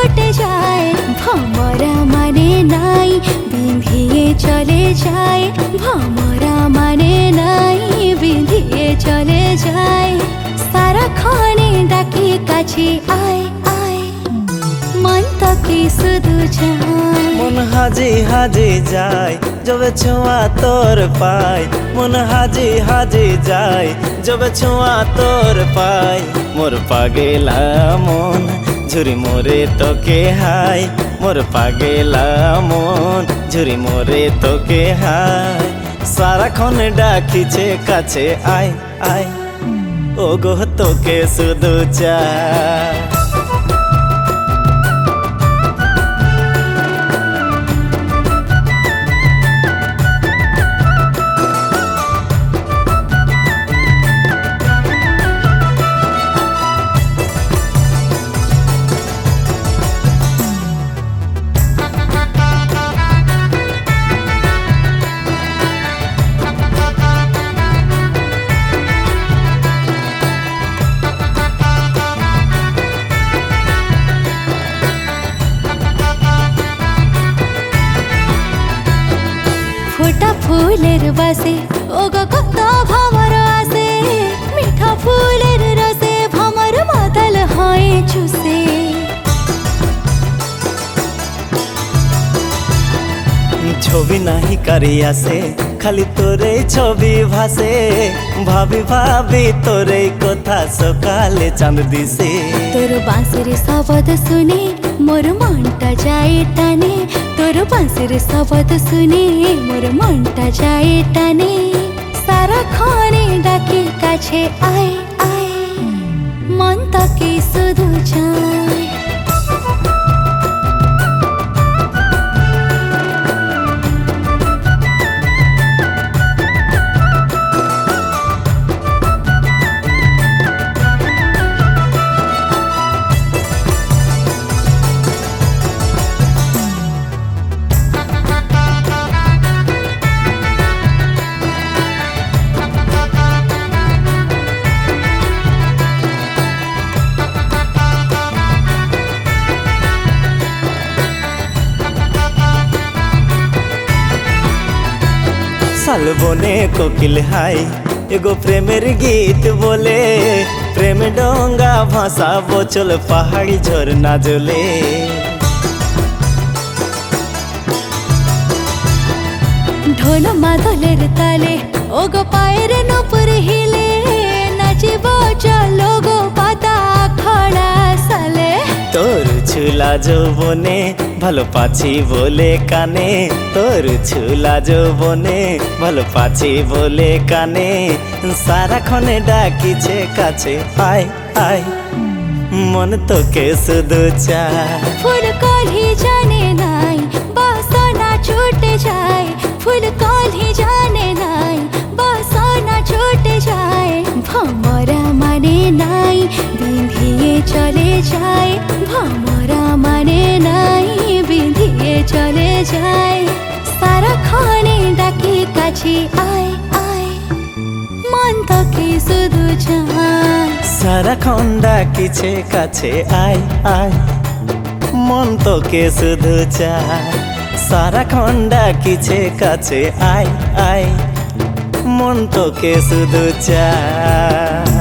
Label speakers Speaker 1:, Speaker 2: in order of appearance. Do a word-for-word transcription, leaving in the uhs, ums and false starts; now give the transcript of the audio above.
Speaker 1: ছুটে যায় ভমরা মানে নাই বিঁধিয়ে চলে যায় ভমরা মানে নাই বিঁধিয়ে চলে যায় সারাক্ষণে ডাকে কাছে আয় আয় মন তোকে শুধু চায়
Speaker 2: মন হাজি হাজি যায় যবে ছোঁয়া তোর পায় মন হাজি হাজি যায় যবে ছোঁয়া তোর পায় মোর পাগেলা মন ঝুরি মোরে তোকে হায় মোর পাগেলা মন ঝুরি মোরে তোকে হায় সারাক্ষণ ডাকিছে কাছে আয় আয় ও গো তোকে শুধু চায়
Speaker 1: ফোটা ফুলের বাসে ও গো কত ভমর আসে মিঠা ফুলের রসে ভমর মাতাল হয় চুষে
Speaker 2: ছবি নাহি কারি আসে খালি তোরে ছবি ভাসে ভাবি ভাবি তোরে কথা সকালে চাঁদ দিছে
Speaker 1: তোর বাঁশের শব্দ শুনে মোর মনটা যায় টানে তোর বাঁশের শব্দ শুনে মোর মনটা যায় টানে সারাক্ষণে ডাকে কাছে আয় আয় মন তোকে শুধু চায়
Speaker 2: শালবনে কোকিল হাই এগো প্রেমের গীত বলে প্রেম ডঙ্গা ভাষা বচল পাহাড়ি ঝরনা জলে
Speaker 1: ঢোল মাদলের তালে ও গো পায়ের নপুর হিলে নাচিব চলো গো পাতা খড়া সালে
Speaker 2: তোর ছুলা যৌবনে ভালো পাচ্ছি বলে কানে তোর ছুলা যৌবনে ভালো পাচ্ছি বলে কানে সারাক্ষণে ডাকিছে কাছে আয় আয় মন তোকে শুধু চায়
Speaker 1: ফুল কলি জানে নাই বাসনা ছুটে যায় ফুল কলি জানে নাই বাসনা ছুটে যায় ভমরা মানে নাই বিঁধিয়ে চলে যায় ভমরা মানে নাই বিঁধিয়ে চলে যায় সারাক্ষণে ডাকে কাছে আয় আয় মন তোকে শুধু চায়
Speaker 2: সারাক্ষণ ডাকিছে কাছে আয় আয় মন তোকে শুধু চায় সারাক্ষণ ডাকিছে কাছে আয় আয় মন তোকে শুধু চায়।